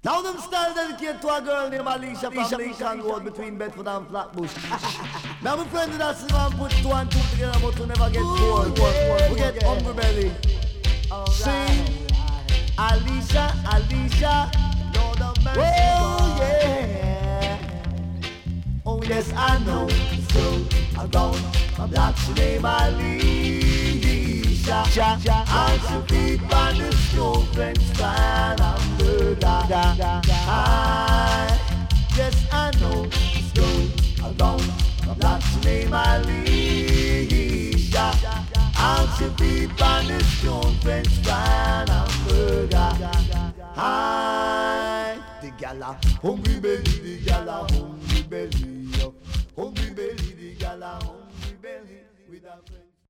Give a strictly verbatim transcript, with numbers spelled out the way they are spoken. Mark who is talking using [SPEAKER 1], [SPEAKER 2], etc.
[SPEAKER 1] Now them style dedicated to a girl named Alicia from Lincoln Road between Bedford and Flatbush. Now my friend that sit and put two and two together but to never get bored. We get hungry belly. Sing Alicia, Alicia, Lord of mercy. Oh yeah. Oh yes I know. So I'm gone. My black's name Alicia. And she keep on the stroke French fan and murder. I, yes I know. So I'm gone. My black's name Alicia. And she keep on the stroke French fan and murder. I, the gala, hungry belly, the gala, hungry belly. Hungry belly, the gala, hungry belly with a friend.